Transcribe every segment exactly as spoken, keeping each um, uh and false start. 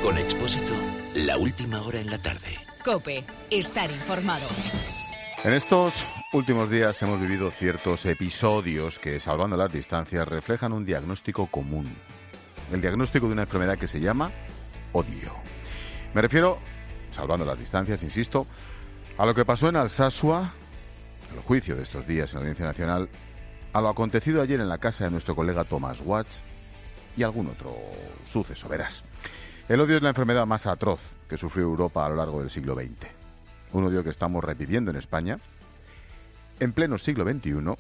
Con Expósito, la última hora en la tarde. COPE, estar informado. En estos últimos días hemos vivido ciertos episodios que, salvando las distancias, reflejan un diagnóstico común. El diagnóstico de una enfermedad que se llama odio. Me refiero, salvando las distancias, insisto, a lo que pasó en Alsasua, al juicio de estos días en la Audiencia Nacional, a lo acontecido ayer en la casa de nuestro colega Thomas Watts y algún otro suceso, verás. El odio es la enfermedad más atroz que sufrió Europa a lo largo del siglo veinte. Un odio que estamos repitiendo en España, en pleno siglo veintiuno,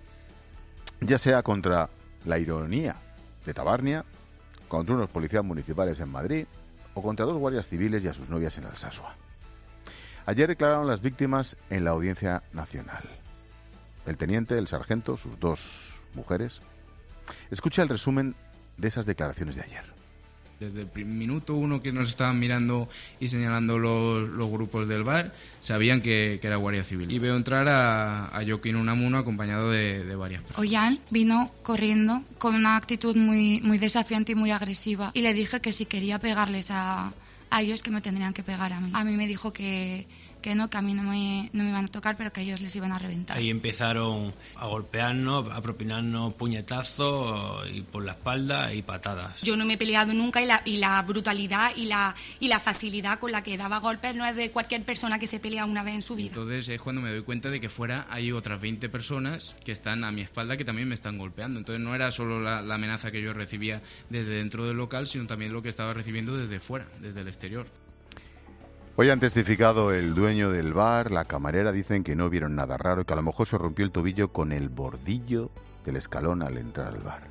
ya sea contra la ironía de Tabarnia, contra unos policías municipales en Madrid o contra dos guardias civiles y a sus novias en Alsasua. Ayer declararon las víctimas en la Audiencia Nacional. El teniente, el sargento, sus dos mujeres. Escucha el resumen de esas declaraciones de ayer. Desde el minuto uno que nos estaban mirando y señalando los, los grupos del bar, sabían que, que era Guardia Civil. Y veo entrar a, a Joaquín Unamuno acompañado de, de varias personas. Ollán vino corriendo con una actitud muy, muy desafiante y muy agresiva. Y le dije que si quería pegarles a, a ellos, que me tendrían que pegar a mí. A mí me dijo que... que no, que a mí no me, no me iban a tocar, pero que ellos les iban a reventar. Ahí empezaron a golpearnos, a propinarnos puñetazos y por la espalda y patadas. Yo no me he peleado nunca y la, y la brutalidad y la, y la facilidad con la que daba golpes no es de cualquier persona que se pelea una vez en su vida. Entonces es cuando me doy cuenta de que fuera hay otras veinte personas que están a mi espalda que también me están golpeando. Entonces no era solo la, la amenaza que yo recibía desde dentro del local, sino también lo que estaba recibiendo desde fuera, desde el exterior. Hoy han testificado el dueño del bar, la camarera, dicen que no vieron nada raro, que a lo mejor se rompió el tobillo con el bordillo del escalón al entrar al bar.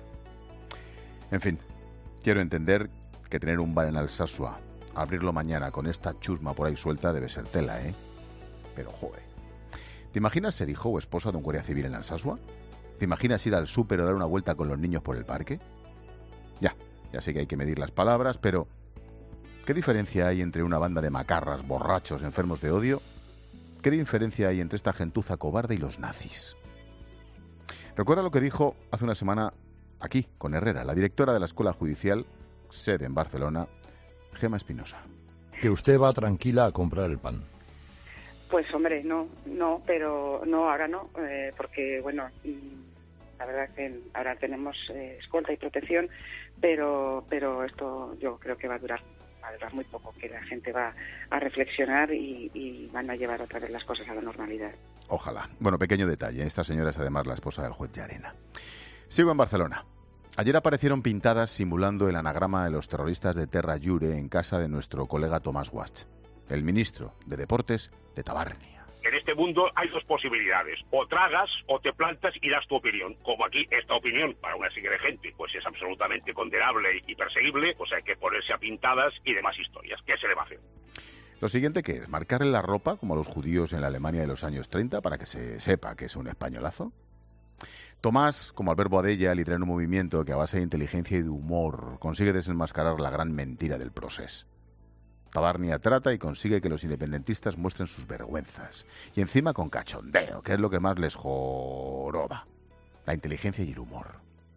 En fin, quiero entender que tener un bar en Alsasua, abrirlo mañana con esta chusma por ahí suelta debe ser tela, ¿eh? Pero joder, ¿te imaginas ser hijo o esposa de un guardia civil en Alsasua? ¿Te imaginas ir al súper o dar una vuelta con los niños por el parque? Ya, ya sé que hay que medir las palabras, pero... ¿qué diferencia hay entre una banda de macarras, borrachos, enfermos de odio? ¿Qué diferencia hay entre esta gentuza cobarde y los nazis? Recuerda lo que dijo hace una semana aquí, con Herrera, la directora de la Escuela Judicial, sede en Barcelona, Gemma Espinosa. Que usted va tranquila a comprar el pan. Pues hombre, no, no, pero no, ahora no, eh, porque bueno, la verdad es que ahora tenemos eh, escolta y protección, pero, pero esto yo creo que va a durar. va a durar muy poco, que la gente va a reflexionar y, y van a llevar otra vez las cosas a la normalidad. Ojalá. Bueno, pequeño detalle, esta señora es además la esposa del juez Llarena. Sigo en Barcelona. Ayer aparecieron pintadas simulando el anagrama de los terroristas de Terra Llure en casa de nuestro colega Thomas Watts, el ministro de Deportes de Tabarnia. En este mundo hay dos posibilidades, o tragas o te plantas y das tu opinión. Como aquí esta opinión para una serie de gente pues es absolutamente condenable y perseguible, pues hay que ponerse a pintadas y demás historias. ¿Qué se le va a hacer? Lo siguiente, ¿qué es? ¿Marcarle la ropa como a los judíos en la Alemania de los años treinta para que se sepa que es un españolazo? Tomás, como Albert Boadella, lidera un movimiento que a base de inteligencia y de humor consigue desenmascarar la gran mentira del procés. Tabarnia trata y consigue que los independentistas muestren sus vergüenzas. Y encima con cachondeo, que es lo que más les joroba. La inteligencia y el humor.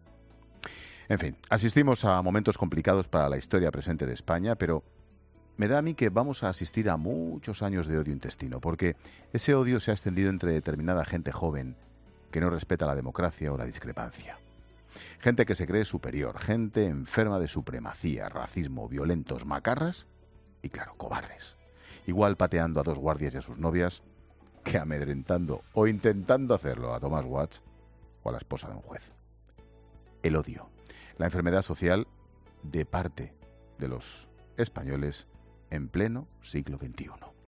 En fin, asistimos a momentos complicados para la historia presente de España, pero me da a mí que vamos a asistir a muchos años de odio intestino, porque ese odio se ha extendido entre determinada gente joven que no respeta la democracia o la discrepancia. Gente que se cree superior, gente enferma de supremacía, racismo, violentos, macarras y, claro, cobardes. Igual pateando a dos guardias y a sus novias que amedrentando o intentando hacerlo a Thomas Watts o a la esposa de un juez. El odio, la enfermedad social de parte de los españoles en pleno siglo veintiuno.